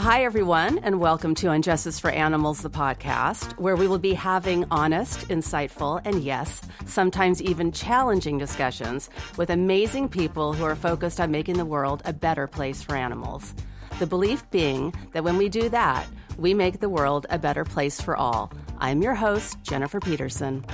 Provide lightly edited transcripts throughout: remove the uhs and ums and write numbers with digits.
Hi, everyone, and welcome to Injustice for Animals, the podcast, where we will be having honest, insightful, and yes, sometimes even challenging discussions with amazing people who are focused on making the world a better place for animals. The belief being that when we do that, we make the world a better place for all. I'm your host, Jennifer Peterson.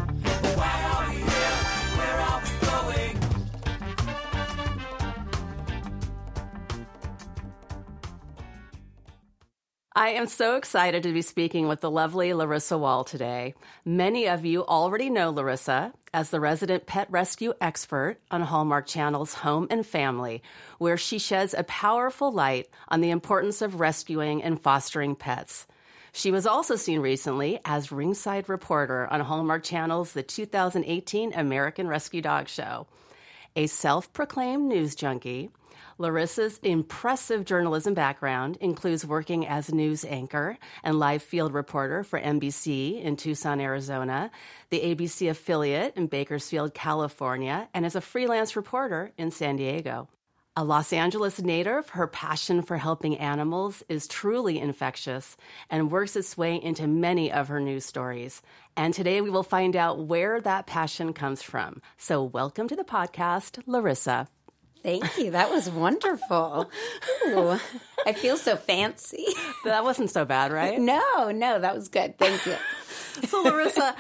I am so excited to be speaking with the lovely Larissa Wall today. Many of you already know Larissa as the resident pet rescue expert on Hallmark Channel's Home and Family, where she sheds a powerful light on the importance of rescuing and fostering pets. She was also seen recently as ringside reporter on Hallmark Channel's The 2018 American Rescue Dog Show. A self-proclaimed news junkie, Larissa's impressive journalism background includes working as news anchor and live field reporter for NBC in Tucson, Arizona, the ABC affiliate in Bakersfield, California, and as a freelance reporter in San Diego. A Los Angeles native, her passion for helping animals is truly infectious and works its way into many of her news stories. And today we will find out where that passion comes from. So welcome to the podcast, Larissa. Thank you. That was wonderful. Ooh, I feel so fancy. That wasn't so bad, right? No, that was good. Thank you. So, Larissa,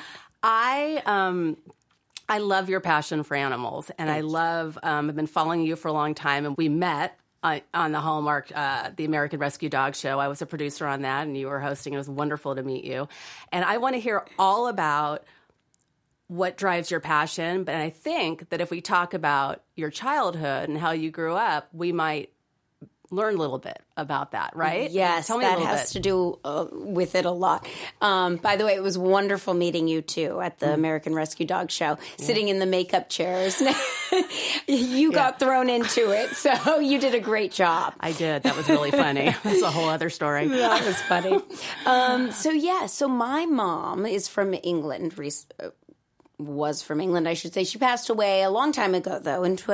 I love your passion for animals, and I've been following you for a long time, and we met on the Hallmark, the American Rescue Dog Show. I was a producer on that, and you were hosting. It was wonderful to meet you. And I want to hear all about what drives your passion, but I think that if we talk about your childhood and how you grew up, we might learn a little bit about that, right? Yes, Tell me that a little has bit. to do with it a lot. By the way, it was wonderful meeting you, too, at the American Rescue Dog Show, sitting in the makeup chairs. You got thrown into it, so you did a great job. I did. That was really funny. That's a whole other story. That was funny. So my mom is from England, was from England, I should say. She passed away a long time ago, though, in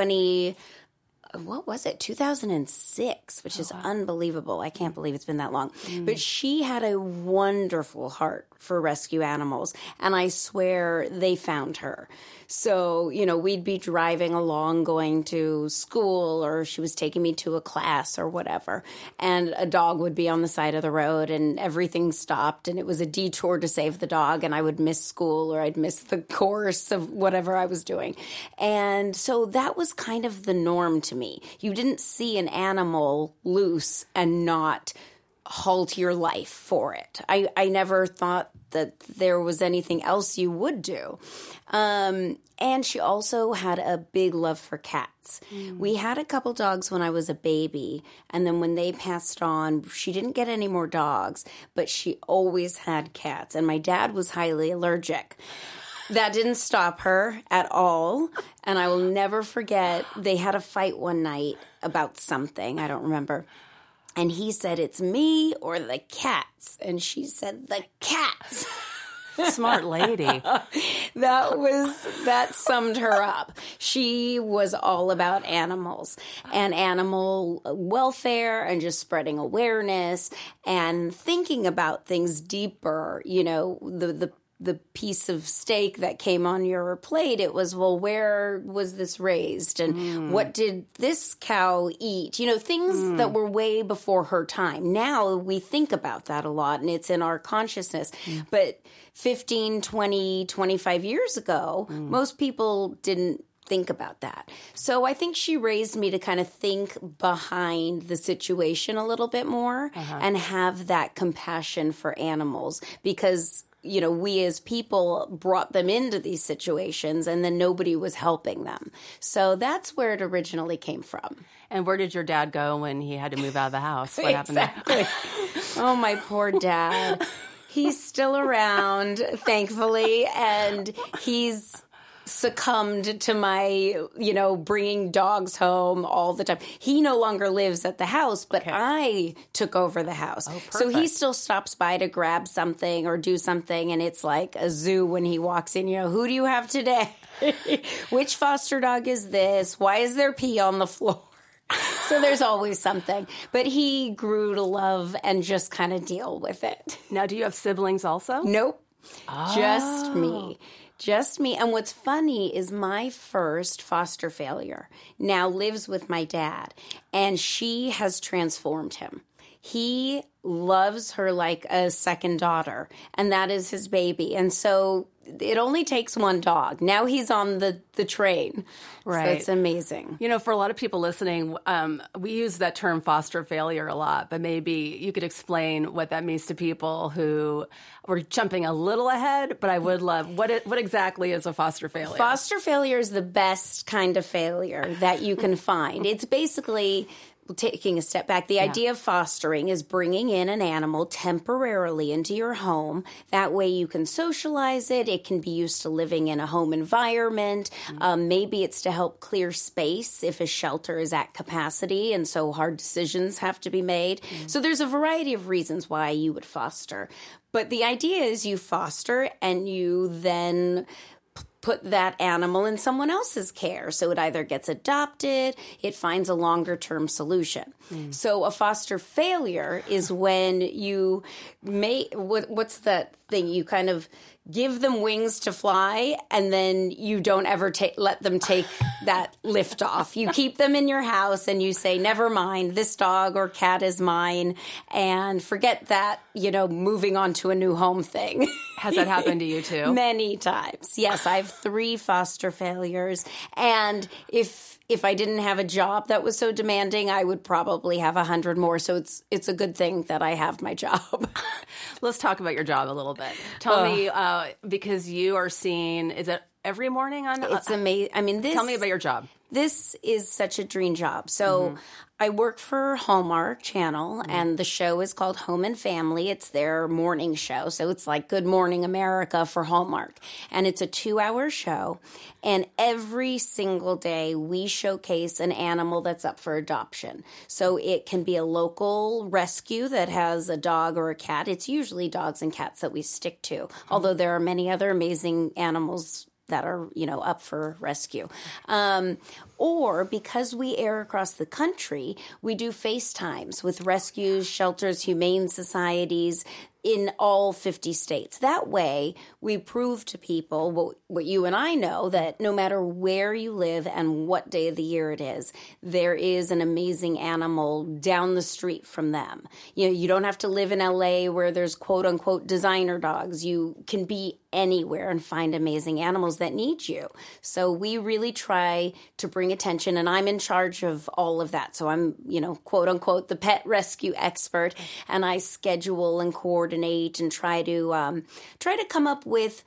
2006, which is unbelievable. I can't believe it's been that long. But she had a wonderful heart for rescue animals, and I swear they found her. So, we'd be driving along going to school, or she was taking me to a class or whatever, and a dog would be on the side of the road, and everything stopped, and it was a detour to save the dog, and I would miss school, or I'd miss the course of whatever I was doing. And so that was kind of the norm to me. You didn't see an animal loose and not halt your life for it. I never thought that there was anything else you would do. And she also had a big love for cats. We had a couple dogs when I was a baby, and then when they passed on, she didn't get any more dogs, but she always had cats, and my dad was highly allergic. That didn't stop her at all, and I will never forget, they had a fight one night about something, I don't remember. And he said, "It's me or the cats." And she said, "The cats." Smart lady. That summed her up. She was all about animals and animal welfare and just spreading awareness and thinking about things deeper. The piece of steak that came on your plate, it was, well, where was this raised? And what did this cow eat? Things that were way before her time. Now we think about that a lot, and it's in our consciousness. But 15, 20, 25 years ago, most people didn't think about that. So I think she raised me to kind of think behind the situation a little bit more and have that compassion for animals, because we as people brought them into these situations, and then nobody was helping them. So that's where it originally came from. And where did your dad go when he had to move out of the house? What happened there? Oh, my poor dad. He's still around, thankfully, and he's succumbed to my, bringing dogs home all the time. He no longer lives at the house, but I took over the house. Oh, perfect. So he still stops by to grab something or do something, and it's like a zoo when he walks in. Who do you have today? Which foster dog is this? Why is there pee on the floor? So there's always something. But he grew to love and just kind of deal with it. Now, do you have siblings also? Nope. Just me. Just me. And what's funny is my first foster failure now lives with my dad, and she has transformed him. He loves her like a second daughter, and that is his baby. And so it only takes one dog. Now he's on the train. Right. So it's amazing. You know, for a lot of people listening, we use that term foster failure a lot, but maybe you could explain what that means to people who were jumping a little ahead, but I would love, what exactly is a foster failure? Foster failure is the best kind of failure that you can find. It's basically... taking a step back, the idea of fostering is bringing in an animal temporarily into your home. That way you can socialize it. It can be used to living in a home environment. Maybe it's to help clear space if a shelter is at capacity, and so hard decisions have to be made. So there's a variety of reasons why you would foster. But the idea is you foster and you then put that animal in someone else's care. So it either gets adopted, it finds a longer term solution. So a foster failure is when you what's that thing? You kind of give them wings to fly, and then you don't ever let them take that lift off. You keep them in your house and you say, never mind, this dog or cat is mine, and forget that, moving on to a new home thing. Has that happened to you too? Many times. Yes, I have 3 foster failures. And if I didn't have a job that was so demanding, I would probably have 100 more. So it's a good thing that I have my job. Let's talk about your job a little bit. Tell me, because you are seen, is it every morning on? It's amazing. I mean, tell me about your job. This is such a dream job. So I work for Hallmark Channel, and the show is called Home and Family. It's their morning show. So it's like Good Morning America for Hallmark. And it's a 2-hour show. And every single day we showcase an animal that's up for adoption. So it can be a local rescue that has a dog or a cat. It's usually dogs and cats that we stick to, although there are many other amazing animals that are, up for rescue. Or because we air across the country, we do FaceTimes with rescues, shelters, humane societies in all 50 states. That way, we prove to people what you and I know, that no matter where you live and what day of the year it is, there is an amazing animal down the street from them. You don't have to live in LA where there's quote unquote designer dogs. You can be anywhere and find amazing animals that need you. So we really try to bring attention, and I'm in charge of all of that. So I'm, quote unquote, the pet rescue expert, and I schedule and coordinate and try to come up with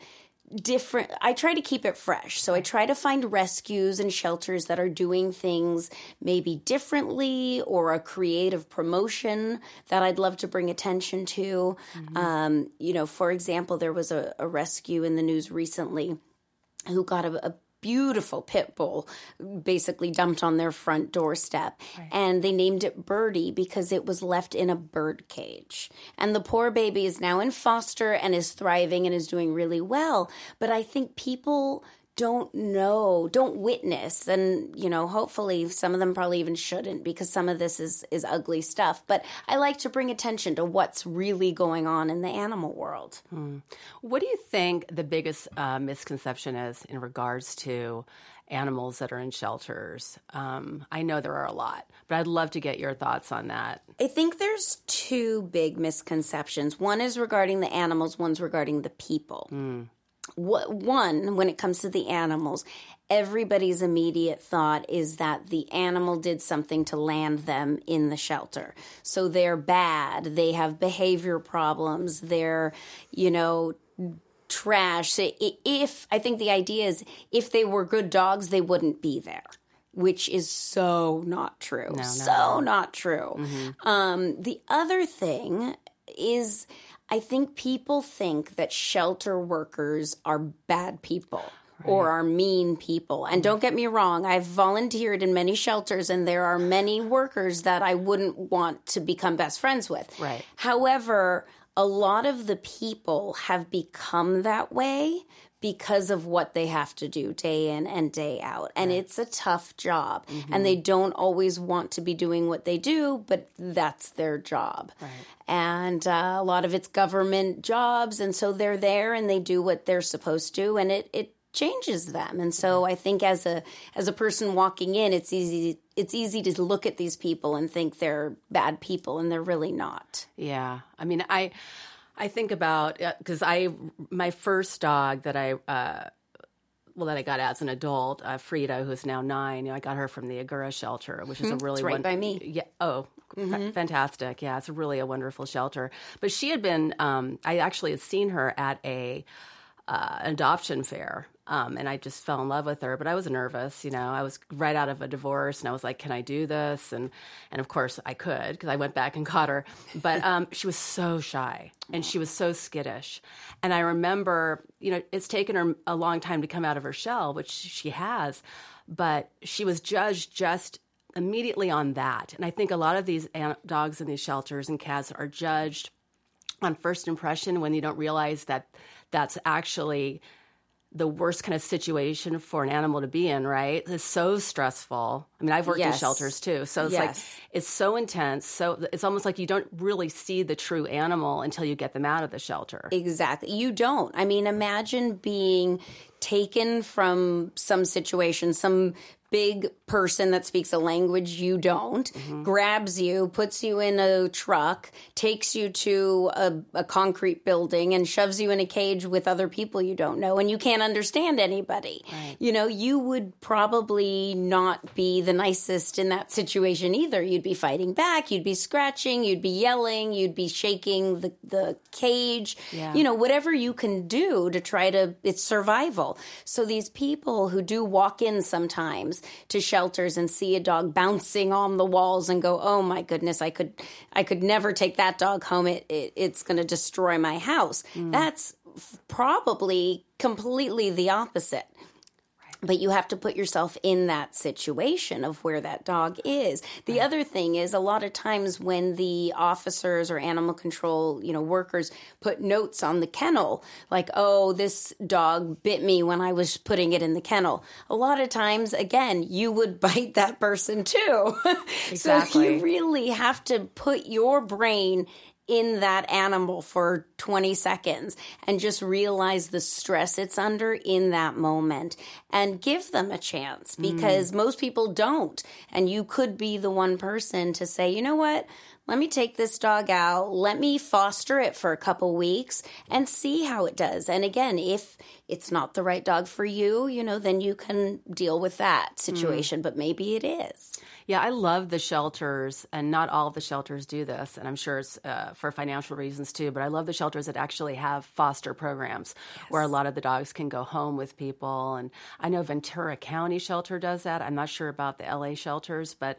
I try to keep it fresh. So I try to find rescues and shelters that are doing things maybe differently, or a creative promotion that I'd love to bring attention to. For example, there was a rescue in the news recently who got a beautiful pit bull basically dumped on their front doorstep. Right. And they named it Birdie because it was left in a bird cage. And the poor baby is now in foster and is thriving and is doing really well. But I think people don't witness, and hopefully some of them probably even shouldn't, because some of this is ugly stuff. But I like to bring attention to what's really going on in the animal world. What do you think the biggest misconception is in regards to animals that are in shelters? I know there are a lot, but I'd love to get your thoughts on that. I think there's 2 big misconceptions. One is regarding the animals, one's regarding the people. One, when it comes to the animals, everybody's immediate thought is that the animal did something to land them in the shelter. So they're bad, they have behavior problems, they're, trash. I think the idea is if they were good dogs, they wouldn't be there, which is so not true. Not true. The other thing is, I think people think that shelter workers are bad people. Right. Or are mean people. And don't get me wrong, I've volunteered in many shelters, and there are many workers that I wouldn't want to become best friends with. Right. However, a lot of the people have become that way because of what they have to do day in and day out. And it's a tough job. And they don't always want to be doing what they do, but that's their job. Right. And a lot of it's government jobs. And so they're there and they do what they're supposed to. And it changes them. And so I think as a person walking in, it's easy to look at these people and think they're bad people, and they're really not. Yeah. I mean, I think about, because my first dog that I got as an adult, Frida, who's now 9, I got her from the Agura shelter, which is a really it's right by me. Yeah. Oh, fantastic. Yeah. It's really a wonderful shelter. But she had been, I actually had seen her at an adoption fair. And I just fell in love with her, but I was nervous, I was right out of a divorce and I was like, can I do this? And of course I could, because I went back and caught her, but she was so shy and she was so skittish. And I remember, it's taken her a long time to come out of her shell, which she has, but she was judged just immediately on that. And I think a lot of these dogs in these shelters and cats are judged on first impression when you don't realize that that's actually the worst kind of situation for an animal to be in, right? It's so stressful. I mean, I've worked in shelters too. So it's like, it's so intense. So it's almost like you don't really see the true animal until you get them out of the shelter. Exactly. You don't. I mean, imagine being taken from some situation, some big person that speaks a language you don't, grabs you, puts you in a truck, takes you to a concrete building and shoves you in a cage with other people you don't know, and you can't understand anybody. Right. You would probably not be the nicest in that situation either. You'd be fighting back, you'd be scratching, you'd be yelling, you'd be shaking the cage, whatever you can do to try to, it's survival. So these people who do walk in sometimes to shelters and see a dog bouncing on the walls and go, oh my goodness, I could never take that dog home. It's going to destroy my house. That's probably completely the opposite. But you have to put yourself in that situation of where that dog is. The other thing is, a lot of times when the officers or animal control, workers put notes on the kennel, like, oh, this dog bit me when I was putting it in the kennel. A lot of times, again, you would bite that person too. Exactly. So you really have to put your brain in that animal for 20 seconds and just realize the stress it's under in that moment and give them a chance, because most people don't. And you could be the one person to say, you know what? Let me take this dog out. Let me foster it for a couple weeks and see how it does. And again, if it's not the right dog for you, then you can deal with that situation, but maybe it is. Yeah, I love the shelters, and not all of the shelters do this, and I'm sure it's for financial reasons too, but I love the shelters that actually have foster programs where a lot of the dogs can go home with people. And I know Ventura County Shelter does that. I'm not sure about the LA shelters, but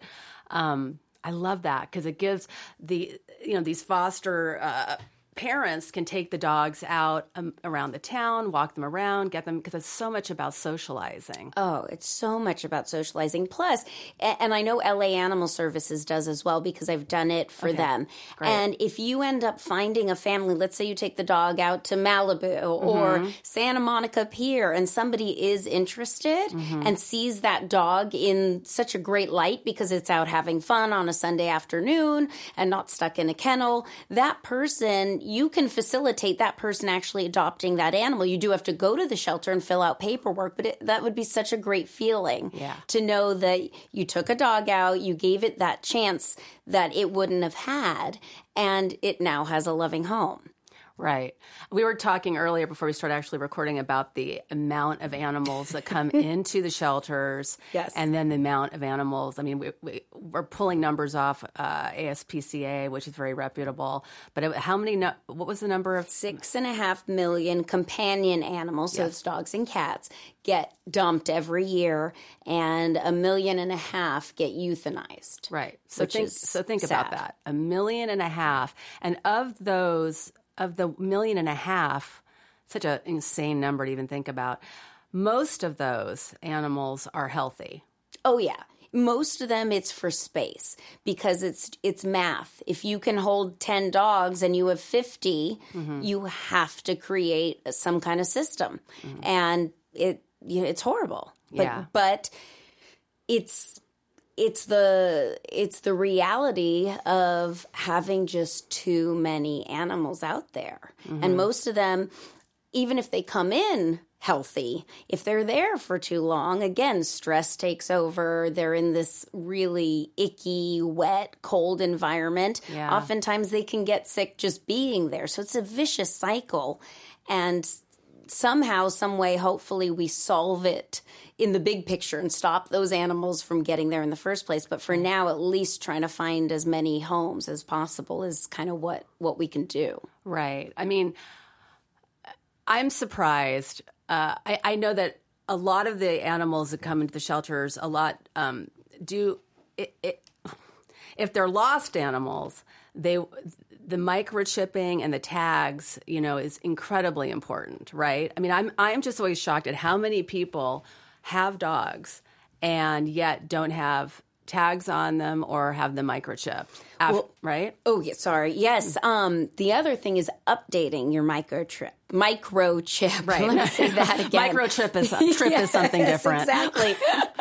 I love that because it gives these foster parents can take the dogs out around the town, walk them around, get them, because it's so much about socializing. Oh, it's so much about socializing. Plus, and I know LA Animal Services does as well, because I've done it for them. Great. And if you end up finding a family, let's say you take the dog out to Malibu or Santa Monica Pier, and somebody is interested and sees that dog in such a great light because it's out having fun on a Sunday afternoon and not stuck in a kennel, that person, you can facilitate that person actually adopting that animal. You do have to go to the shelter and fill out paperwork, but that would be such a great feeling to know that you took a dog out, you gave it that chance that it wouldn't have had, and it now has a loving home. Right. We were talking earlier before we started actually recording about the amount of animals that come into the shelters. Yes. And then the amount of animals. I mean, we're pulling numbers off ASPCA, which is very reputable. But what was the number of? 6.5 million companion animals, so it's dogs and cats, get dumped every year, and 1.5 million get euthanized. Right. So think about that. 1.5 million. And of those, of the 1.5 million, such an insane number to even think about, most of those animals are healthy. Oh, yeah. most of them, it's for space because it's math. If you can hold 10 dogs and you have 50, you have to create some kind of system. And it's horrible. But it's the reality of having just too many animals out there. And most of them, even if they come in healthy, if they're there for too long, again, stress takes over. They're in this really icky, wet, cold environment. Oftentimes they can get sick just being there. So it's a vicious cycle. And somehow, some way, hopefully we solve it in the big picture and stop those animals from getting there in the first place. But for now, at least trying to find as many homes as possible is kind of what we can do. Right. I mean, I'm surprised. I know that a lot of the animals that come into the shelters, if they're lost animals, the microchipping and the tags, is incredibly important, right? I mean, I'm just always shocked at how many people have dogs and yet don't have tags on them or have them microchipped, right? Oh, yeah, sorry. Yes. The other thing is updating your microchip. Right. Let me say that again. Microchip is something different. Exactly.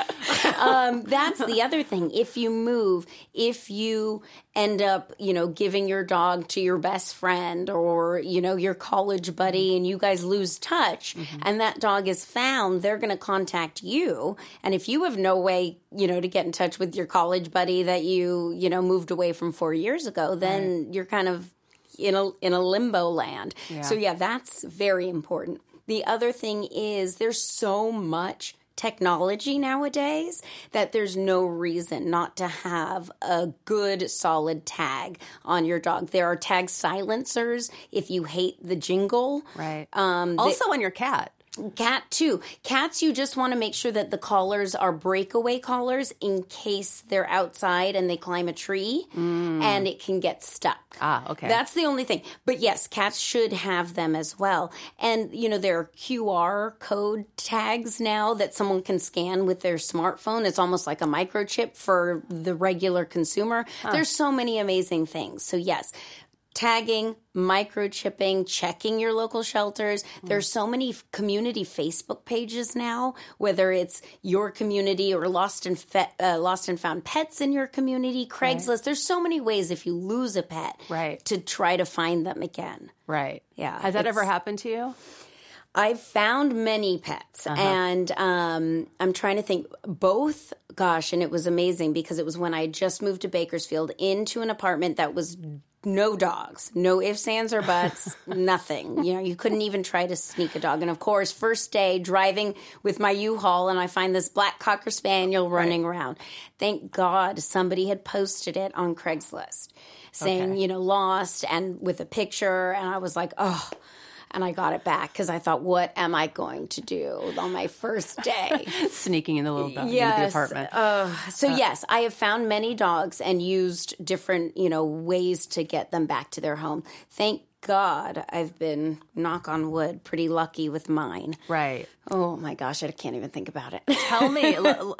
That's the other thing. If you move, if you end up, giving your dog to your best friend or, your college buddy and you guys lose touch and that dog is found, they're going to contact you. And if you have no way, to get in touch with your college buddy that you, moved away from 4 years ago, then you're kind of in a limbo land. So that's very important. The other thing is there's so much technology nowadays that there's no reason not to have a good solid tag on your dog. There are tag silencers if you hate the jingle. Right. Also on your cat. Cat too. Cats, you just want to make sure that the collars are breakaway collars in case they're outside and they climb a tree and it can get stuck. Okay. That's the only thing. But yes, cats should have them as well. And, there are QR code tags now that someone can scan with their smartphone. It's almost like a microchip for the regular consumer. There's so many amazing things. So yes, tagging, microchipping, checking your local shelters. There's so many community Facebook pages now, whether it's your community or lost and found pets in your community, Craigslist. Right. There's so many ways if you lose a pet to try to find them again. Right. Yeah. Has that ever happened to you? I've found many pets, and I'm trying to think both. Gosh, and it was amazing because it was when I just moved to Bakersfield into an apartment that was no dogs, no ifs, ands, or buts, nothing. You couldn't even try to sneak a dog. And of course, first day driving with my U-Haul and I find this black Cocker Spaniel running around. Thank God somebody had posted it on Craigslist saying, lost and with a picture. And I was like, oh. And I got it back because I thought, what am I going to do on my first day? Sneaking in the little dog into the apartment. Yes, I have found many dogs and used different, ways to get them back to their home. Thank God I've been, knock on wood, pretty lucky with mine. Right. Oh my gosh, I can't even think about it. Tell me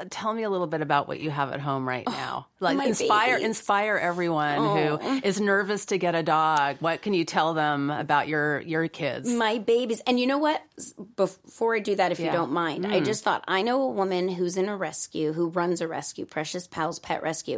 a little bit about what you have at home right now. Inspire everyone who is nervous to get a dog. What can you tell them about your kids? My babies. And you know what? Before I do that, if you don't mind, I just thought, I know a woman who's in a rescue, who runs a rescue, Precious Pals Pet Rescue.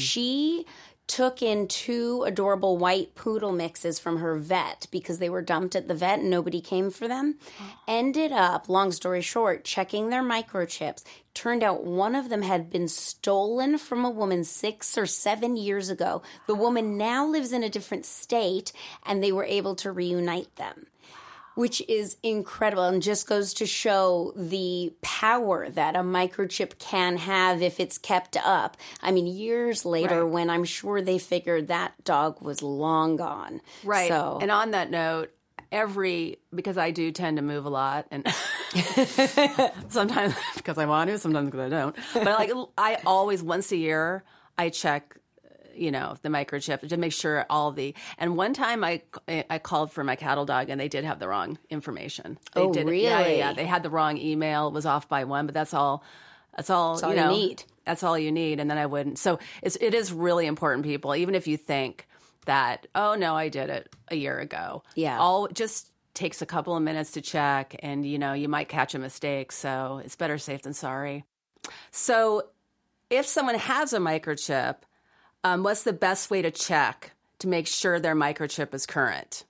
She took in 2 adorable white poodle mixes from her vet because they were dumped at the vet and nobody came for them. Ended up, long story short, checking their microchips. Turned out one of them had been stolen from a woman 6 or 7 years ago. The woman now lives in a different state and they were able to reunite them, which is incredible and just goes to show the power that a microchip can have if it's kept up. I mean, years later, when I'm sure they figured that dog was long gone. Right. So, and on that note, because I do tend to move a lot, and sometimes because I want to, sometimes because I don't. But I always, once a year, I check the microchip to make sure and one time I called for my cattle dog and they did have the wrong information. They did, really? Yeah. They had the wrong email. It was off by 1, but that's all. That's all, you need. That's all you need. And then I wouldn't. So it is really important, people, even if you think that, oh, no, I did it a year ago. Yeah. Just takes a couple of minutes to check, and, you might catch a mistake. So it's better safe than sorry. So if someone has a microchip, what's the best way to check to make sure their microchip is current?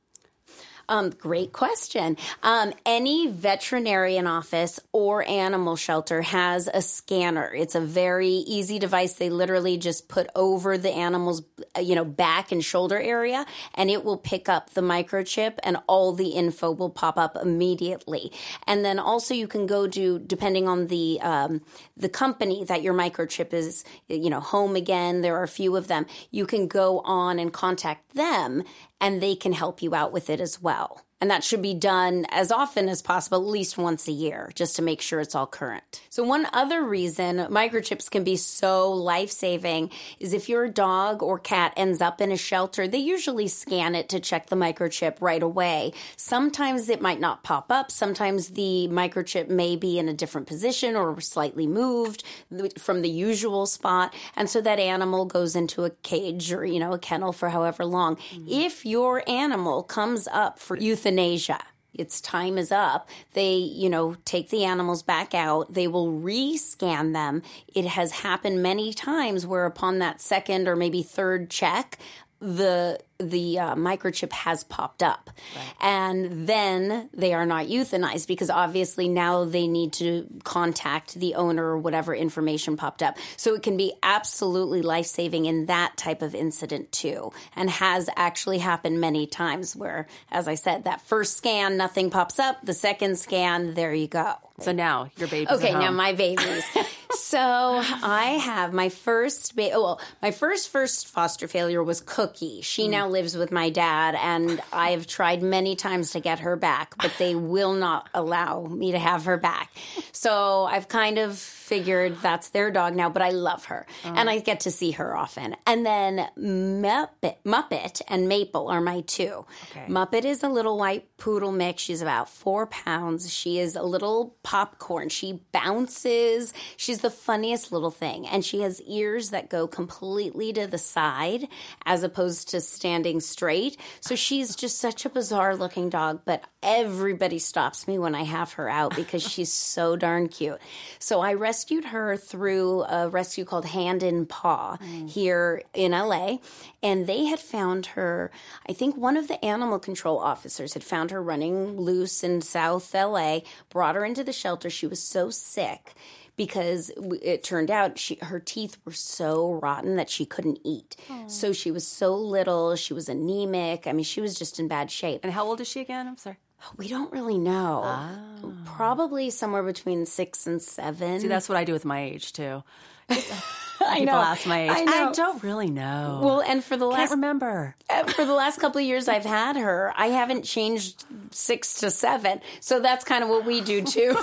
Great question. Any veterinarian office or animal shelter has a scanner. It's a very easy device. They literally just put over the animal's, back and shoulder area, and it will pick up the microchip, and all the info will pop up immediately. And then also you can go to, depending on the company that your microchip is, Home Again. There are a few of them. You can go on and contact them, and they can help you out with it as well. And that should be done as often as possible, at least once a year, just to make sure it's all current. So one other reason microchips can be so life-saving is if your dog or cat ends up in a shelter, they usually scan it to check the microchip right away. Sometimes it might not pop up. Sometimes the microchip may be in a different position or slightly moved from the usual spot. And so that animal goes into a cage or, a kennel for however long. Mm-hmm. If your animal comes up for euthanasia, its time is up, they, take the animals back out. They will re-scan them. It has happened many times where upon that second or maybe third check, the microchip has popped up. Right. And then they are not euthanized because obviously now they need to contact the owner or whatever information popped up. So it can be absolutely life-saving in that type of incident too, and has actually happened many times where, as I said, that first scan, nothing pops up. The second scan, there you go. So now your baby's okay, at home. Now my babies. So I have my first foster failure was Cookie. She now lives with my dad, and I have tried many times to get her back, but they will not allow me to have her back. So I've kind of figured that's their dog now, but I love her, and I get to see her often. And then Muppet and Maple are my two. Okay. Muppet is a little white poodle mix. She's about 4 pounds. She is a little popcorn. She bounces. She's the funniest little thing. And she has ears that go completely to the side as opposed to standing straight. So she's just such a bizarre looking dog, but everybody stops me when I have her out because she's so darn cute. So I rescued her through a rescue called Hand in Paw here in LA. And they had found her, I think one of the animal control officers had found her running loose in South LA, brought her into the shelter. She was so sick because it turned out her teeth were so rotten that she couldn't eat. Aww. So she was so little. She was anemic. I mean, she was just in bad shape. And how old is she again? I'm sorry. We don't really know. Oh. Probably somewhere between 6 and 7. See, that's what I do with my age, too. I know. People ask my age. I don't really know. Well, and for the last... Can't remember. For the last couple of years I've had her, I haven't changed 6 to 7. So that's kind of what we do, too.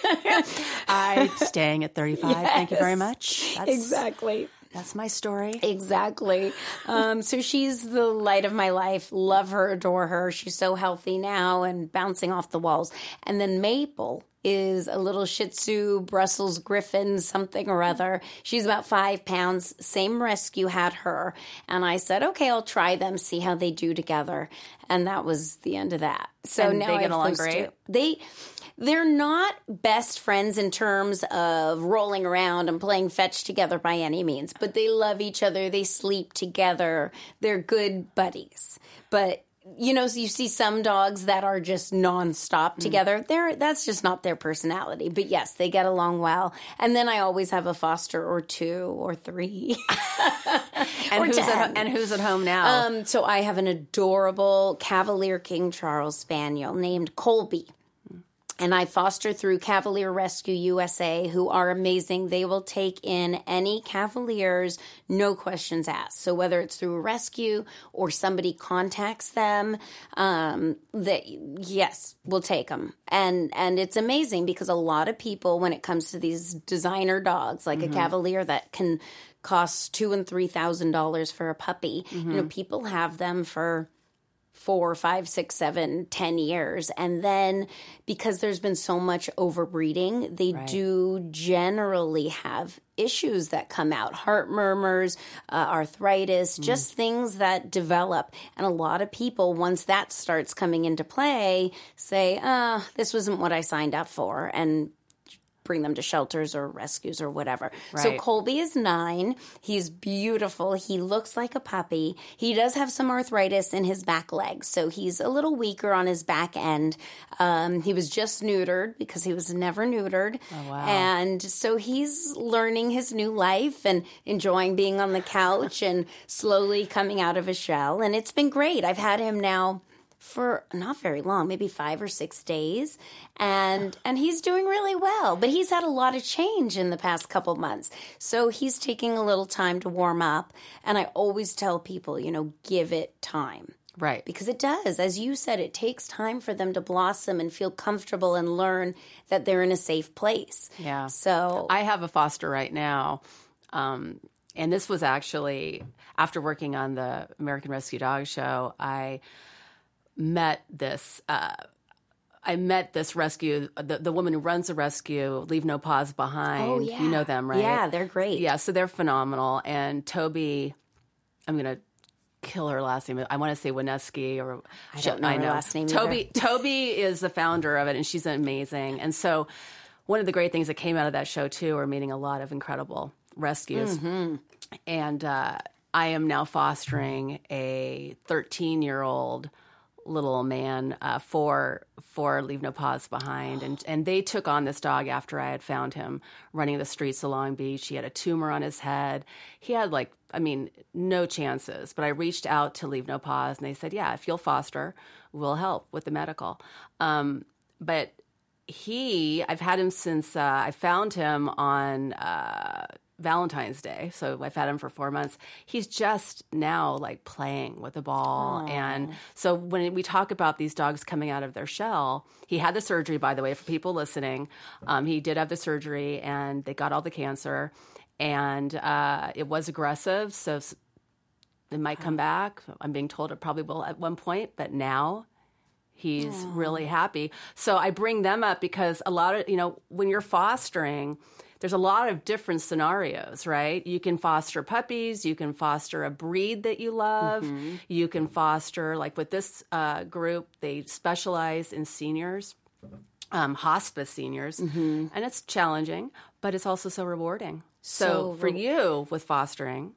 I'm staying at 35. Yes. Thank you very much. Exactly. That's my story. Exactly. So she's the light of my life. Love her, adore her. She's so healthy now and bouncing off the walls. And then Maple is a little Shih Tzu, Brussels Griffin, something or other. She's about 5 pounds. Same rescue had her. And I said, okay, I'll try them, see how they do together. And that was the end of that. So and now they I get have along those great? two. They're not best friends in terms of rolling around and playing fetch together by any means, but they love each other. They sleep together. They're good buddies. But, you see some dogs that are just nonstop together. That's just not their personality. But yes, they get along well. And then I always have a foster or 2 or 3. And who's at home now? So I have an adorable Cavalier King Charles Spaniel named Colby. And I foster through Cavalier Rescue USA, who are amazing. They will take in any Cavaliers, no questions asked. So whether it's through a rescue or somebody contacts them, yes, we'll take them. And it's amazing because a lot of people, when it comes to these designer dogs, like a Cavalier that can cost $2,000 and $3,000 for a puppy, people have them for 4, 5, 6, 7, 10 years. And then because there's been so much overbreeding, they do generally have issues that come out, heart murmurs, arthritis, just things that develop. And a lot of people, once that starts coming into play, say, this wasn't what I signed up for, and bring them to shelters or rescues or whatever. Right. So Colby is 9. He's beautiful. He looks like a puppy. He does have some arthritis in his back legs, so he's a little weaker on his back end. He was just neutered because he was never neutered. Oh, wow. And so he's learning his new life and enjoying being on the couch and slowly coming out of his shell. And it's been great. I've had him now for not very long, maybe 5 or 6 days. And he's doing really well. But he's had a lot of change in the past couple months. So he's taking a little time to warm up. And I always tell people, give it time. Right. Because it does. As you said, it takes time for them to blossom and feel comfortable and learn that they're in a safe place. Yeah. So I have a foster right now. And this was actually after working on the American Rescue Dog Show, I met this rescue, the woman who runs the rescue, Leave No Paws Behind. Oh, yeah. You know them, right? Yeah, they're great. Yeah, so they're phenomenal. And Toby, I'm going to kill her last name. I want to say Wineski, or I don't know her last name either. Toby is the founder of it, and she's amazing. And so one of the great things that came out of that show, too, are meeting a lot of incredible rescues. Mm-hmm. And I am now fostering a 13-year-old little man for Leave No Paws Behind. And they took on this dog after I had found him running the streets of Long Beach. He had a tumor on his head. He had no chances. But I reached out to Leave No Paws, and they said, yeah, if you'll foster, we'll help with the medical. But I've had him since I found him on Valentine's Day. So I've had him for 4 months. He's just now playing with the ball. Aww. And so when we talk about these dogs coming out of their shell, he had the surgery, by the way, for people listening. He did have the surgery, and they got all the cancer, and it was aggressive. So it might come back. I'm being told it probably will at one point, but now he's really happy. So I bring them up because a lot of, when you're fostering, there's a lot of different scenarios, right? You can foster puppies. You can foster a breed that you love. Mm-hmm. You can foster, with this group, they specialize in seniors, hospice seniors. Mm-hmm. And it's challenging, but it's also so rewarding. So for you with fostering,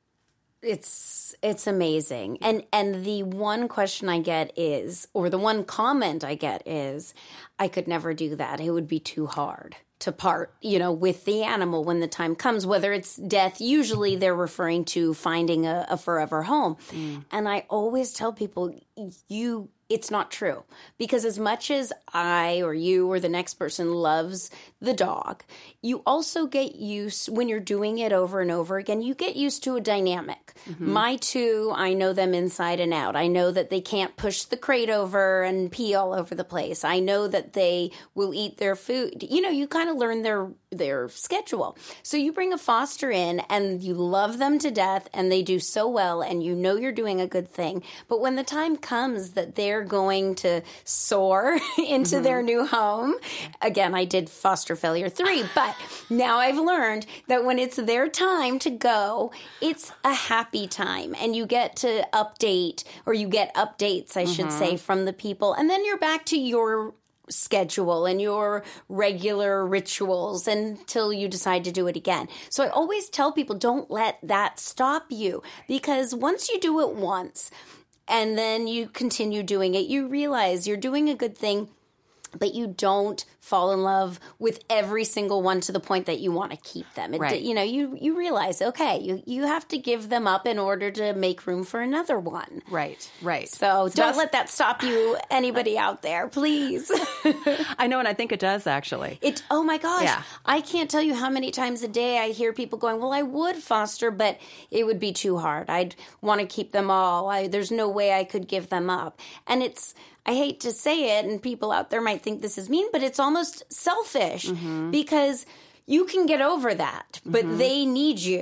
it's amazing. And the one question I get is, or the one comment I get is, I could never do that. It would be too hard to part, with the animal when the time comes, whether it's death. Usually they're referring to finding a forever home. And I always tell people, it's not true. Because as much as I or you or the next person loves the dog, you also get used, when you're doing it over and over again, you get used to a dynamic. Mm-hmm. My 2, I know them inside and out. I know that they can't push the crate over and pee all over the place. I know that they will eat their food. You kind of learn their schedule. So you bring a foster in and you love them to death and they do so well and you're doing a good thing. But when the time comes that they're going to soar into their new home, again, I did foster failure 3, but now I've learned that when it's their time to go, it's a happy time and you get to update, or you get updates, I should say, from the people. And then you're back to your schedule and your regular rituals until you decide to do it again. So I always tell people, don't let that stop you, because once you do it once and then you continue doing it, you realize you're doing a good thing, but you don't fall in love with every single one to the point that you want to keep them. Right. You realize, okay, you have to give them up in order to make room for another one. Right. So don't let that stop you, anybody out there, please. I know, and I think it does, actually. Oh my gosh. Yeah. I can't tell you how many times a day I hear people going, well, I would foster, but it would be too hard. I'd want to keep them all. There's no way I could give them up. And I hate to say it, and people out there might think this is mean, but it's almost selfish because you can get over that, but they need you.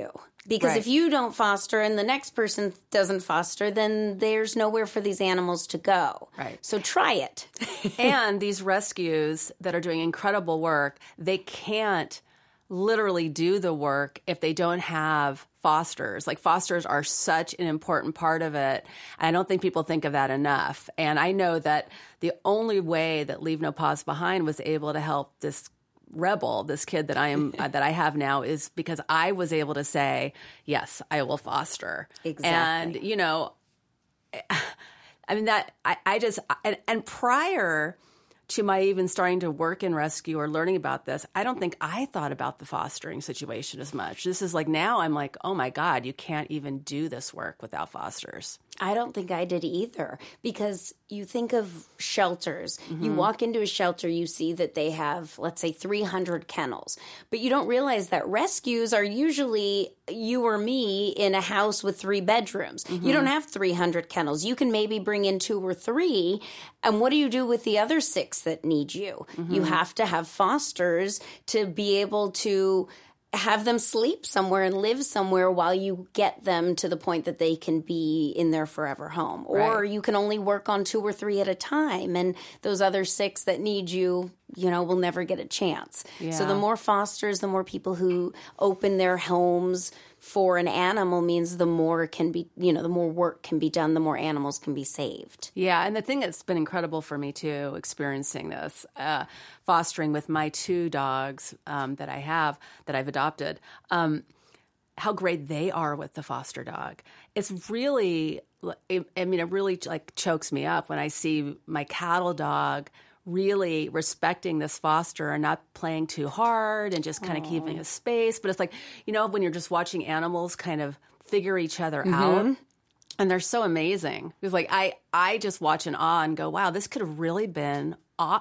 Because Right. if you don't foster and the next person doesn't foster, then there's nowhere for these animals to go. Right. So try it. And these rescues that are doing incredible work, they can't literally do the work if they don't have fosters. Like, fosters are such an important part of it. I don't think people think of that enough. And I know that the only way that Leave No Paws Behind was able to help this rebel, this kid that I have now, is because I was able to say, yes, I will foster. Exactly. And, I mean, that I just, and prior to my even starting to work in rescue or learning about this, I don't think I thought about the fostering situation as much. This is like, now I'm like, oh my God, you can't even do this work without fosters. I don't think I did either, because you think of shelters. You walk into a shelter, you see that they have, let's say, 300 kennels. But you don't realize that rescues are usually you or me in a house with 3 bedrooms. You don't have 300 kennels. You can maybe bring in 2 or 3. And what do you do with the other 6 that need you? You have to have fosters to be able to have them sleep somewhere and live somewhere while you get them to the point that they can be in their forever home. Or Right. you can only work on 2 or 3 at a time, and those other 6 that need you, will never get a chance. So the Yeah. more fosters, the more people who open their homes for an animal means the more can be, the more work can be done, the more animals can be saved. Yeah, and the thing that's been incredible for me too, experiencing this, fostering with my 2 dogs that I've adopted, how great they are with the foster dog. It's really, it really like chokes me up when I see my cattle dog really respecting this foster and not playing too hard and just kind of keeping a space. But it's like, when you're just watching animals kind of figure each other out. And they're so amazing. Because like I just watch in awe and go, wow, this could have really been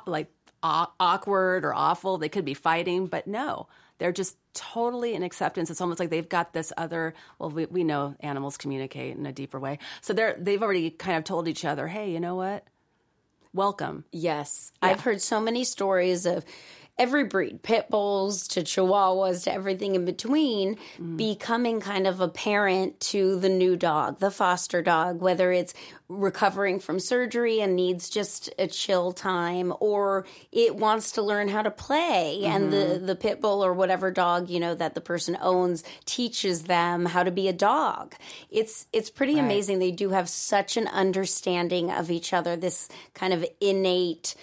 awkward or awful. They could be fighting, but no, they're just totally in acceptance. It's almost like they've got this other, well, we know animals communicate in a deeper way. So they've already kind of told each other, hey, you know what? Welcome. Yes. I've heard so many stories of every breed, pit bulls to chihuahuas to everything in between, becoming kind of a parent to the new dog, the foster dog, whether it's recovering from surgery and needs just a chill time, or it wants to learn how to play, and the pit bull or whatever dog, that the person owns teaches them how to be a dog. It's pretty amazing. They do have such an understanding of each other, this kind of innate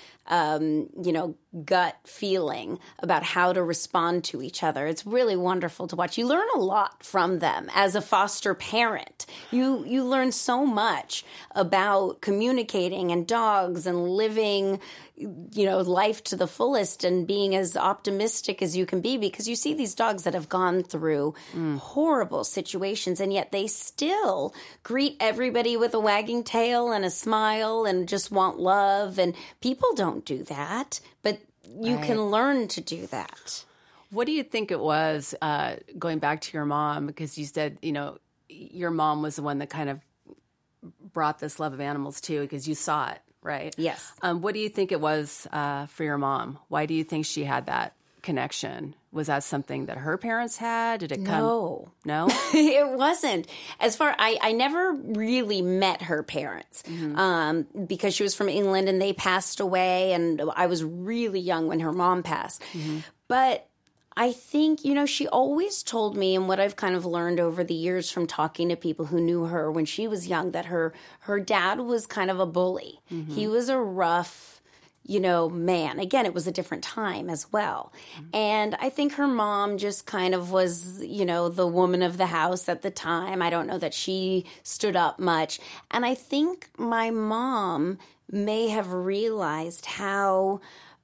gut feeling about how to respond to each other. It's really wonderful to watch. You learn a lot from them as a foster parent. You learn so much about communicating and dogs and living, life to the fullest and being as optimistic as you can be, because you see these dogs that have gone through horrible situations, and yet they still greet everybody with a wagging tail and a smile and just want love. And people don't do that, but you can learn to do that. What do you think it was, going back to your mom, because you said, your mom was the one that kind of brought this love of animals too, because you saw it, right? Yes. What do you think it was for your mom? Why do you think she had that connection? Was that something that her parents had? Did it come? No? It wasn't. I never really met her parents because she was from England and they passed away, and I was really young when her mom passed. But I think, she always told me, and what I've kind of learned over the years from talking to people who knew her when she was young, that her dad was kind of a bully. He was a rough, man. Again, it was a different time as well. And I think her mom just kind of was, the woman of the house at the time. I don't know that she stood up much. And I think my mom may have realized how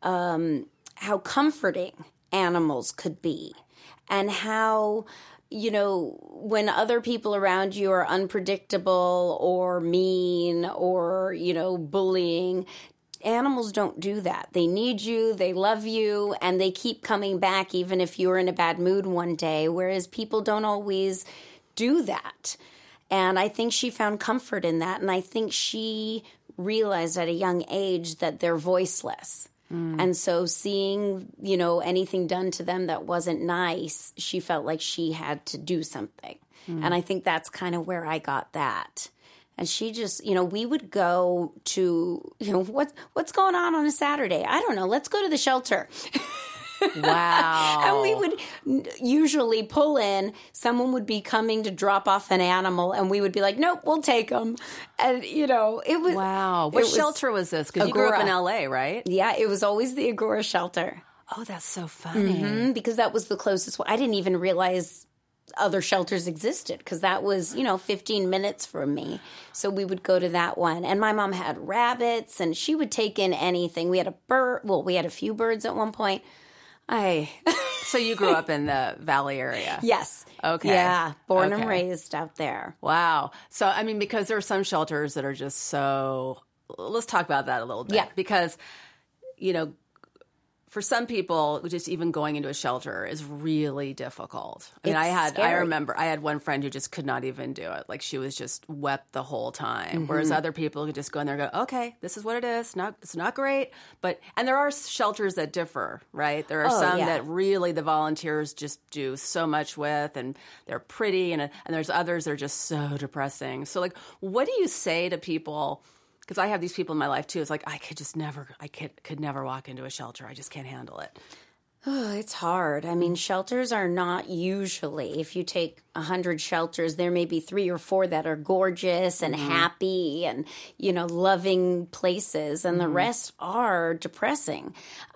comforting animals could be, and how, when other people around you are unpredictable or mean or, bullying, animals don't do that. They need you, they love you, and they keep coming back even if you're in a bad mood one day, whereas people don't always do that. And I think she found comfort in that, and I think she realized at a young age that they're voiceless. And so seeing, anything done to them that wasn't nice, she felt like she had to do something. And I think that's kind of where I got that. And she just, we would go to, what's going on a Saturday? I don't know. Let's go to the shelter. Wow. And we would usually pull in, someone would be coming to drop off an animal, and we would be like, nope, we'll take them. And, it was... Wow. What shelter was this? Because you grew up in L.A., right? Yeah, it was always the Agora shelter. Oh, that's so funny. Because that was the closest one. I didn't even realize other shelters existed because that was, 15 minutes from me. So we would go to that one. And my mom had rabbits, and she would take in anything. We had a bird. Well, we had a few birds at one point. So you grew up in the Valley area? Yes. Okay. Yeah. Born and raised out there. Wow. So, because there are some shelters that are just so... Let's talk about that a little bit. Yeah. Because, for some people, just even going into a shelter is really difficult. I remember I had one friend who just could not even do it. Like, she was just wept the whole time. Whereas other people could just go in there and go, okay, this is what it is. It's not great. And there are shelters that differ, right? There are some that really the volunteers just do so much with, and they're pretty. And there's others that are just so depressing. So, like, what do you say to people? Because I have these people in my life, too. It's like, I could never walk into a shelter. I just can't handle it. Oh, it's hard. Shelters are not usually, if you take 100 shelters, there may be 3 or 4 that are gorgeous and happy and, loving places. And the rest are depressing.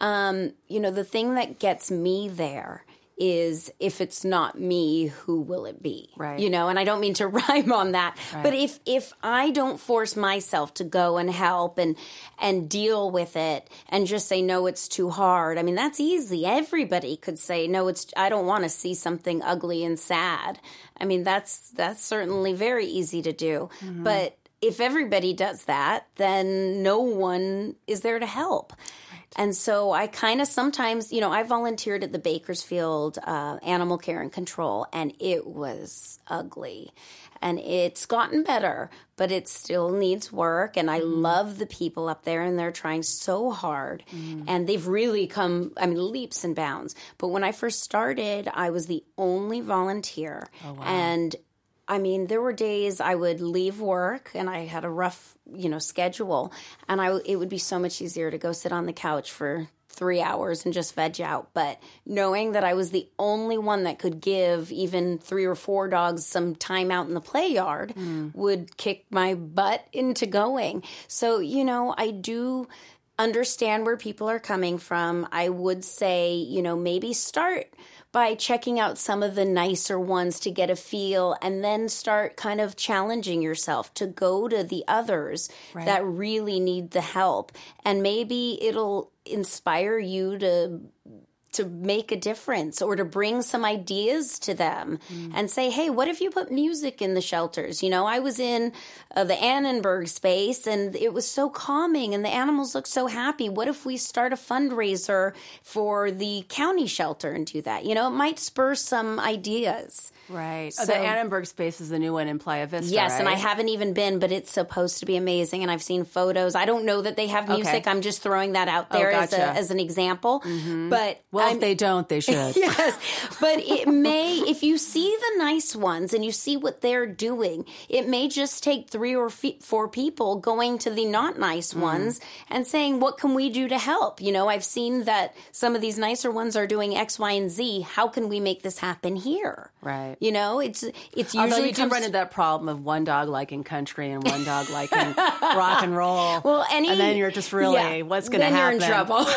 The thing that gets me there is, if it's not me, who will it be? Right. And I don't mean to rhyme on that. Right. But if I don't force myself to go and help and deal with it and just say, no, it's too hard. That's easy. Everybody could say, no, I don't want to see something ugly and sad. That's certainly very easy to do. But if everybody does that, then no one is there to help. And so I kind of sometimes, I volunteered at the Bakersfield Animal Care and Control, and it was ugly. And it's gotten better, but it still needs work. And I love the people up there, and they're trying so hard. And they've really come, leaps and bounds. But when I first started, I was the only volunteer. Oh, wow. And there were days I would leave work and I had a rough, schedule, and it would be so much easier to go sit on the couch for 3 hours and just veg out. But knowing that I was the only one that could give even 3 or 4 dogs some time out in the play yard would kick my butt into going. So, I do understand where people are coming from. I would say, maybe start by checking out some of the nicer ones to get a feel, and then start kind of challenging yourself to go to the others that really need the help. And maybe it'll inspire you to make a difference, or to bring some ideas to them and say, hey, what if you put music in the shelters? I was in the Annenberg space, and it was so calming, and the animals looked so happy. What if we start a fundraiser for the county shelter and do that? It might spur some ideas. Right. So, the Annenberg space is the new one in Playa Vista, yes, right? And I haven't even been, but it's supposed to be amazing, and I've seen photos. I don't know that they have music. Okay. I'm just throwing that out there as an example. But if they don't, they should. Yes, but it may, if you see the nice ones and you see what they're doing, it may just take 3 or 4 people going to the not nice ones and saying, what can we do to help? I've seen that some of these nicer ones are doing X, Y, and Z. How can we make this happen here? Right. It's usually... Although you do run into that problem of one dog liking country and one dog liking rock and roll. Well, and then you're just really, what's going to happen? Then you're in trouble.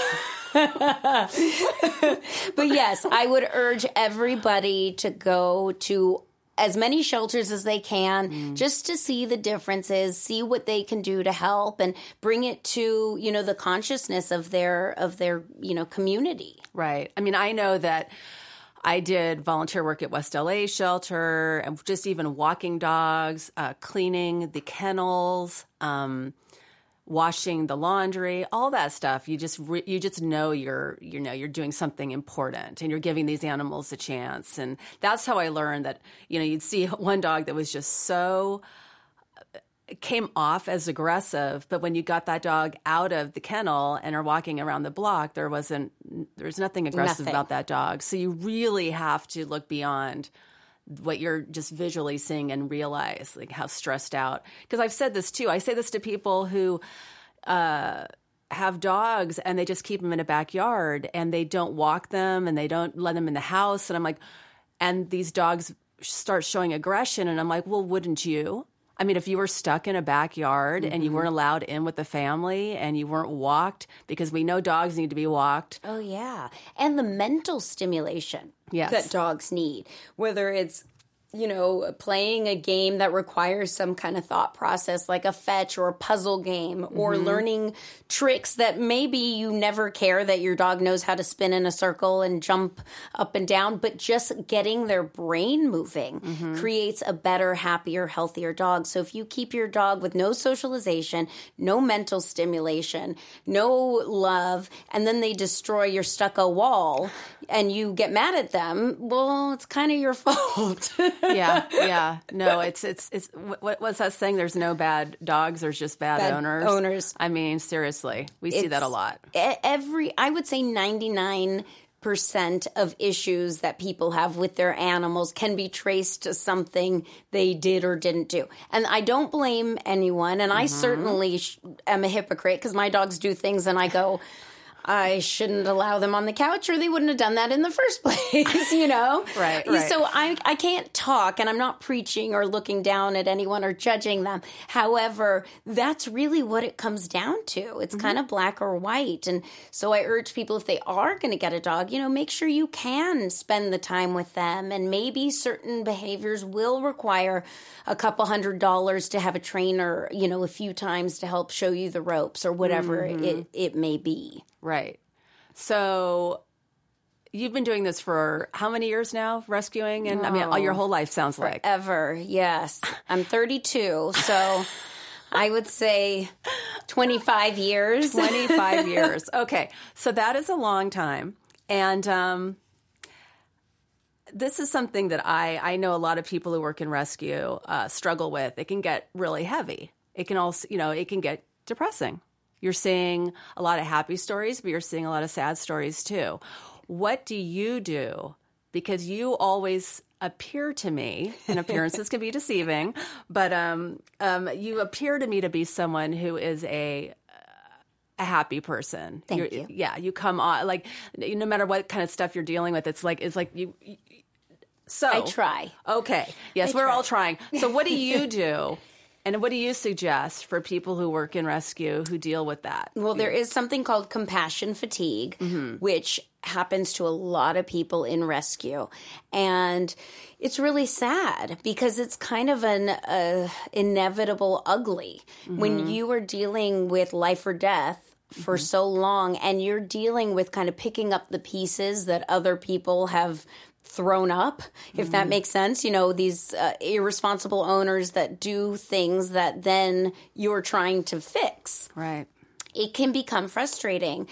But yes, I would urge everybody to go to as many shelters as they can, just to see the differences, see what they can do to help, and bring it to, the consciousness of their community. Right. I know that I did volunteer work at West LA shelter, and just even walking dogs, cleaning the kennels, washing the laundry, all that stuff. You just know you're doing something important, and you're giving these animals a chance. And that's how I learned that, you'd see one dog that was just so came off as aggressive, but when you got that dog out of the kennel and are walking around the block, there's nothing aggressive about that dog. So you really have to look beyond what you're just visually seeing and realize like how stressed out. Because I've said this too. I say this to people who have dogs and they just keep them in a backyard and they don't walk them and they don't let them in the house. And I'm like, and these dogs start showing aggression. And I'm like, well, wouldn't you? I mean, if you were stuck in a backyard and you weren't allowed in with the family and you weren't walked, because we know dogs need to be walked. Oh, yeah. And the mental stimulation Yes. that dogs need, whether it's, you know, playing a game that requires some kind of thought process like a fetch or a puzzle game or learning tricks that maybe you never care that your dog knows how to spin in a circle and jump up and down, but just getting their brain moving creates a better, happier, healthier dog. So if you keep your dog with no socialization, no mental stimulation, no love, and then they destroy your stucco wall and you get mad at them, well, it's kind of your fault. Yeah. No, it's what's that saying? There's no bad dogs. There's just bad owners. I mean, seriously, we see that a lot. I would say 99% of issues that people have with their animals can be traced to something they did or didn't do. And I don't blame anyone. And I certainly am a hypocrite because my dogs do things and I go, I shouldn't allow them on the couch or they wouldn't have done that in the first place, you know? Right. So I can't talk and I'm not preaching or looking down at anyone or judging them. However, that's really what it comes down to. It's kind of black or white. And so I urge people, if they are going to get a dog, you know, make sure you can spend the time with them. And maybe certain behaviors will require a couple $100 to have a trainer, you know, a few times to help show you the ropes or whatever it may be. Right. So you've been doing this for how many years now, rescuing? And I mean, all your whole life sounds like. Forever, yes. I'm 32, so I would say 25 years. 25 years. Okay. So that is a long time. And this is something that I know a lot of people who work in rescue struggle with. It can get really heavy. It can also, you know, it can get depressing. You're seeing a lot of happy stories, but you're seeing a lot of sad stories too. What do you do? Because you always appear to me, and appearances can be deceiving, but you appear to me to be someone who is a happy person. Thank you. Yeah, you come on, like, no matter what kind of stuff you're dealing with, it's like you so. I try. Okay. Yes, we're all trying. So what do you do? And what do you suggest for people who work in rescue who deal with that? Well, there is something called compassion fatigue, which happens to a lot of people in rescue. And it's really sad because it's kind of an inevitable ugly. When you are dealing with life or death for so long and you're dealing with kind of picking up the pieces that other people have thrown up, if that makes sense. You know, these irresponsible owners that do things that then you're trying to fix. Right. It can become frustrating.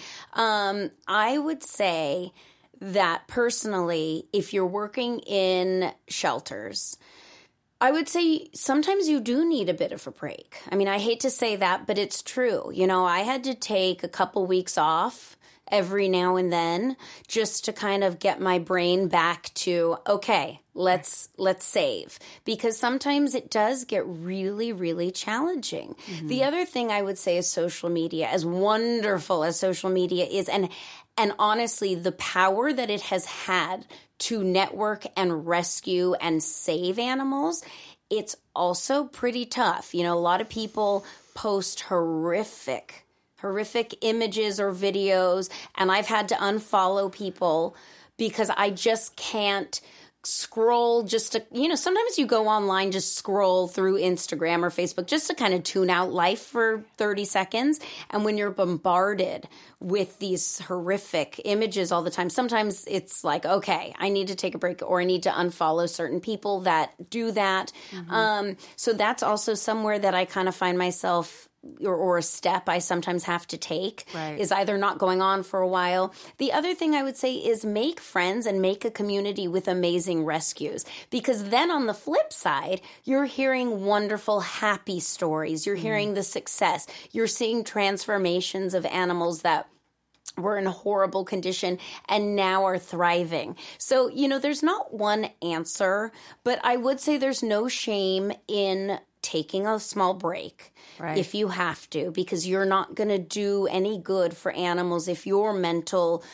I would say that personally, if you're working in shelters, I would say sometimes you do need a bit of a break. I mean, I hate to say that, but it's true. You know, I had to take a couple weeks off every now and then just to kind of get my brain back to, okay, let's save, because sometimes it does get really, really challenging. The other thing I would say is social media, as wonderful as social media is, and honestly, the power that it has had to network and rescue and save animals, it's also pretty tough. You know, a lot of people post horrific images or videos, and I've had to unfollow people because I just can't scroll just to, you know, sometimes you go online, just scroll through Instagram or Facebook just to kind of tune out life for 30 seconds. And when you're bombarded with these horrific images all the time, sometimes it's like, okay, I need to take a break or I need to unfollow certain people that do that. So that's also somewhere that I kind of find myself or a step I sometimes have to take is either not going on for a while. The other thing I would say is make friends and make a community with amazing rescues, because then on the flip side, you're hearing wonderful, happy stories. You're hearing the success. You're seeing transformations of animals that were in horrible condition and now are thriving. So, there's not one answer, but I would say there's no shame in taking a small break if you have to, because you're not going to do any good for animals if your mental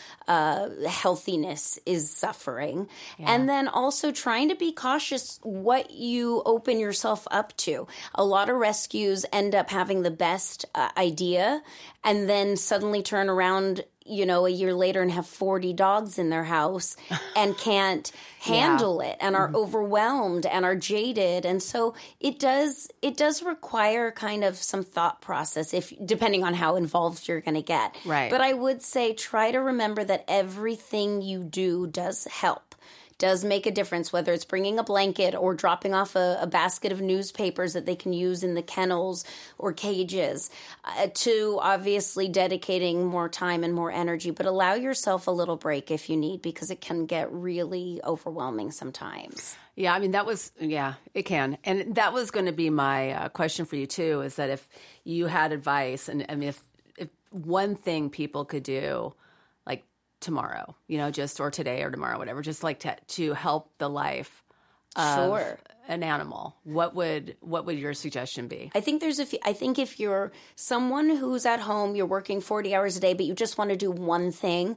healthiness is suffering. Yeah. And then also trying to be cautious what you open yourself up to. A lot of rescues end up having the best idea and then suddenly turn around a year later and have 40 dogs in their house and can't handle it and are overwhelmed and are jaded. And so it does require kind of some thought process depending on how involved you're going to get. Right. But I would say try to remember that everything you do does help. Does make a difference, whether it's bringing a blanket or dropping off a basket of newspapers that they can use in the kennels or cages, to obviously dedicating more time and more energy. But allow yourself a little break if you need, because it can get really overwhelming sometimes. Yeah, I mean, it can. And that was going to be my question for you, too, is that if you had advice, and I mean, if one thing people could do, like tomorrow, or today or tomorrow, whatever, just like to help the life of an animal, what would your suggestion be? I think I think if you're someone who's at home, you're working 40 hours a day, but you just want to do one thing,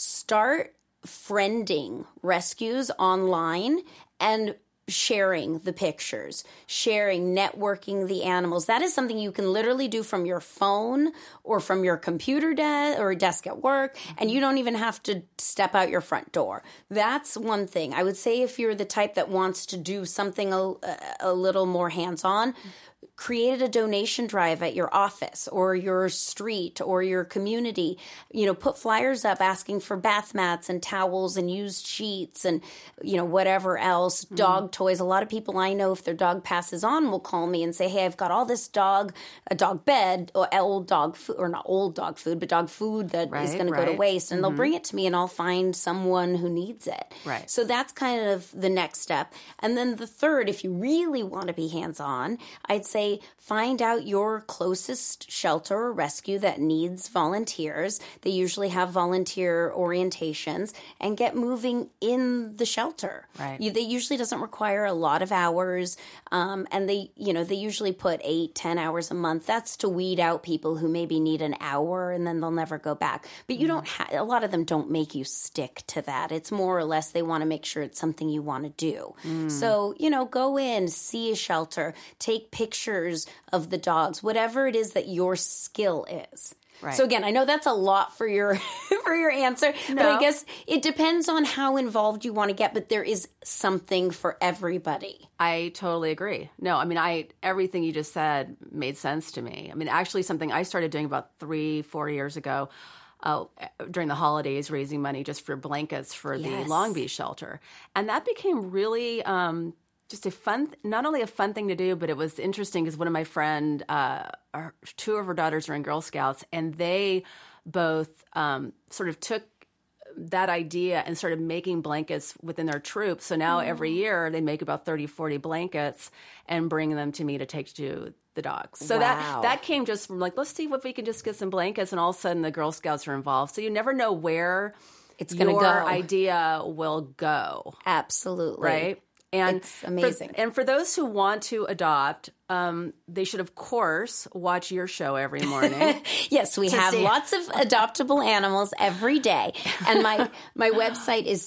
start friending rescues online and sharing the pictures, networking the animals. That is something you can literally do from your phone or from your computer or desk at work, and you don't even have to step out your front door. That's one thing. I would say if you're the type that wants to do something a little more hands-on, create a donation drive at your office or your street or your community. Put flyers up asking for bath mats and towels and used sheets and, whatever else, dog toys. A lot of people I know, if their dog passes on, will call me and say, hey, I've got all this a dog bed or old dog food, or not old dog food, but dog food that is going to go to waste. And they'll bring it to me and I'll find someone who needs it. Right. So that's kind of the next step. And then the third, if you really want to be hands-on, I'd say find out your closest shelter or rescue that needs volunteers. They usually have volunteer orientations, and get moving in the shelter. Right. They usually doesn't require a lot of hours, and they usually put 8-10 hours a month. That's to weed out people who maybe need an hour and then they'll never go back. But you don't a lot of them don't make you stick to that. It's more or less they want to make sure it's something you want to do. So, go in, see a shelter, take pictures of the dogs, whatever it is that your skill is. Right. So again, I know that's a lot for your for your answer, but I guess it depends on how involved you want to get, but there is something for everybody. I totally agree. No, I mean, everything you just said made sense to me. I mean, actually something I started doing about 3-4 years ago, during the holidays, raising money just for blankets for the Long Beach shelter. And that became really just not only a fun thing to do, but it was interesting because one of my friend, two of her daughters are in Girl Scouts, and they both sort of took that idea and started making blankets within their troop. So now every year they make about 30, 40 blankets and bring them to me to take to the dogs. So that came just from like, let's see if we can just get some blankets, and all of a sudden the Girl Scouts are involved. So you never know where it's going to go. Your idea will go. Absolutely. Right? And it's amazing. For those who want to adopt, they should, of course, watch your show every morning. Yes, we have lots of adoptable animals every day. And my website is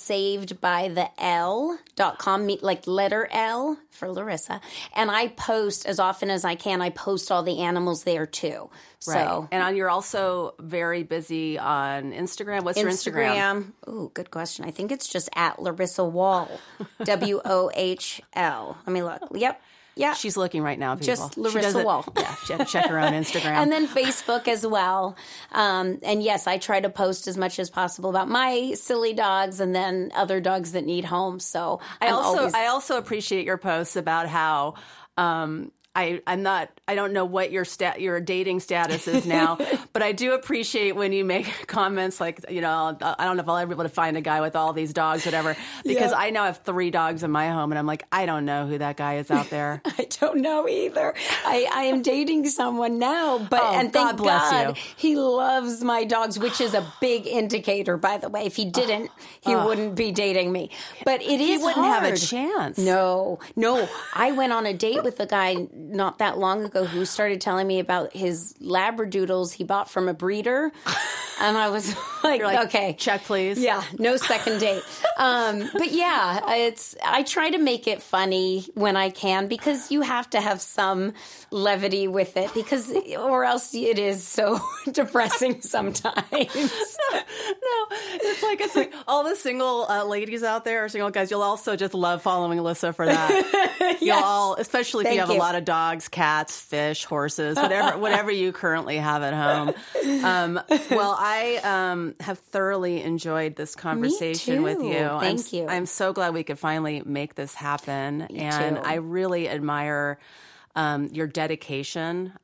savedbytheL.com, like letter L for Larissa. And I post as often as I can. I post all the animals there, too. Right. And you're also very busy on Instagram. What's your Instagram? Ooh, good question. I think it's just at Larissa Wohl, WOHL. Let me look. Yep. Yeah. She's looking right now, people. Just Larissa Wohl. Yeah, she had to check her own Instagram. And then Facebook as well. And yes, I try to post as much as possible about my silly dogs and then other dogs that need homes. So I also appreciate your posts about how I don't know what your dating status is now, but I do appreciate when you make comments like, I don't know if I'll ever be able to find a guy with all these dogs, whatever, because I now have 3 dogs in my home, and I'm like, I don't know who that guy is out there. I don't know either. I am dating someone now, but and thank God he loves my dogs, which is a big indicator, by the way. If he didn't, he wouldn't be dating me. But he wouldn't have a chance. No. I went on a date with a guy not that long ago who started telling me about his Labradoodles he bought from a breeder. And I was like, okay. Check, please. Yeah, no second date. But yeah, I try to make it funny when I can, because you have to have some levity with it, or else it is so depressing sometimes. No, it's like all the single ladies out there, or single guys, you'll also just love following Alyssa for that. Yes. Especially if you have a lot of dogs, cats, fish, horses, whatever you currently have at home. Well, I have thoroughly enjoyed this conversation with you. Thank you. I'm so glad we could finally make this happen. Me and too. I really admire your dedication.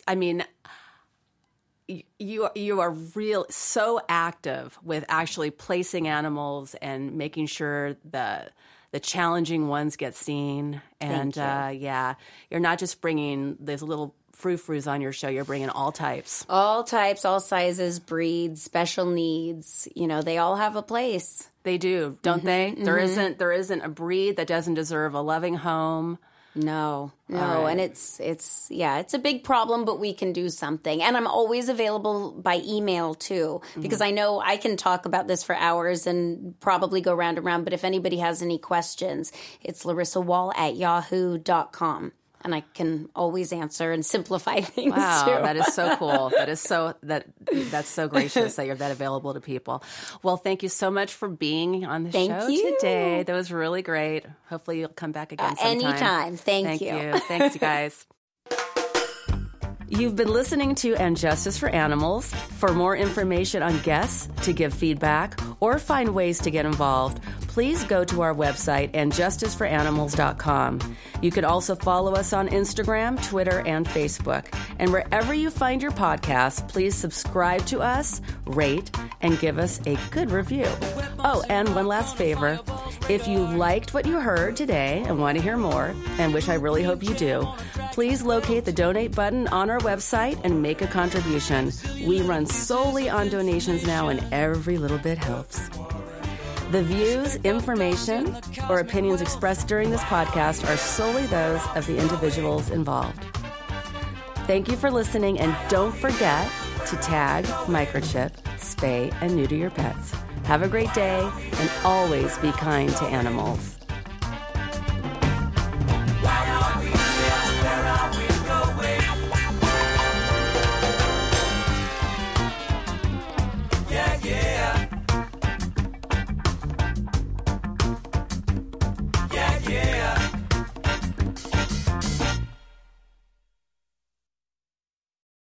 You are so active with actually placing animals and making sure the challenging ones get seen. And you're not just bringing these little frou-frous on your show. You're bringing all types. All types, all sizes, breeds, special needs. They all have a place. They do, don't they? Mm-hmm. There isn't a breed that doesn't deserve a loving home. No. And it's a big problem, but we can do something. And I'm always available by email too, because I know I can talk about this for hours and probably go round and round. But if anybody has any questions, it's larissawall@yahoo.com. And I can always answer and simplify things too. Wow, that is so cool. That's so gracious that you're that available to people. Well, thank you so much for being on the show today. That was really great. Hopefully you'll come back again sometime. Anytime. Thank you. Thanks, you guys. You've been listening to And Justice for Animals. For more information on guests, to give feedback, or find ways to get involved, please go to our website, andjusticeforanimals.com. You can also follow us on Instagram, Twitter, and Facebook. And wherever you find your podcasts, please subscribe to us, rate, and give us a good review. Oh, and one last favor. If you liked what you heard today and want to hear more, and which I really hope you do, please locate the donate button on our website and make a contribution. We run solely on donations now, and every little bit helps. The views, information, or opinions expressed during this podcast are solely those of the individuals involved. Thank you for listening, and don't forget to tag, microchip, spay, and neuter your pets. Have a great day, and always be kind to animals.